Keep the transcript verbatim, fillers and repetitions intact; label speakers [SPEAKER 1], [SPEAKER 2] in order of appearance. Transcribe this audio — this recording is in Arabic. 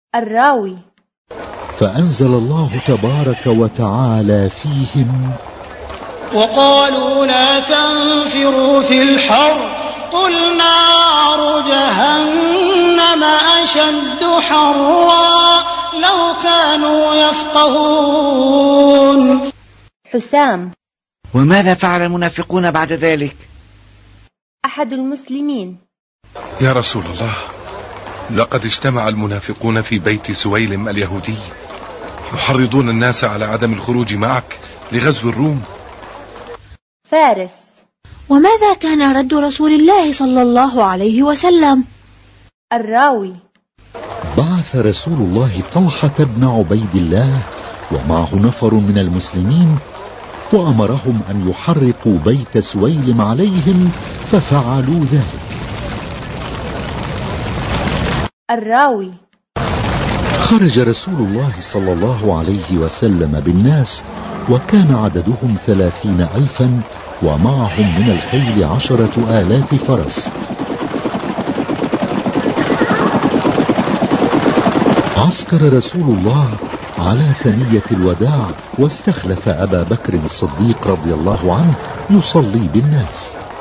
[SPEAKER 1] الراوي:
[SPEAKER 2] فأنزل الله تبارك وتعالى فيهم:
[SPEAKER 3] وقالوا لا تنفروا في الحر قل نار جهنم أشد حرا لو كانوا يفقهون.
[SPEAKER 1] حسام:
[SPEAKER 4] وماذا فعل المنافقون بعد ذلك؟
[SPEAKER 1] أحد المسلمين:
[SPEAKER 5] يا رسول الله، لقد اجتمع المنافقون في بيت سويلم اليهودي يحرضون الناس على عدم الخروج معك لغزو الروم.
[SPEAKER 1] فارس:
[SPEAKER 6] وماذا كان رد رسول الله صلى الله عليه وسلم؟
[SPEAKER 1] الراوي:
[SPEAKER 2] بعث رسول الله طلحة بن عبيد الله ومعه نفر من المسلمين، وأمرهم أن يحرقوا بيت سويلم عليهم، ففعلوا ذلك.
[SPEAKER 1] الراوي:
[SPEAKER 2] خرج رسول الله صلى الله عليه وسلم بالناس، وكان عددهم ثلاثين ألفا، ومعهم من الخيل عشرة آلاف فرس. عسكر رسول الله على ثنية الوداع، واستخلف أبا بكر الصديق رضي الله عنه يصلي بالناس.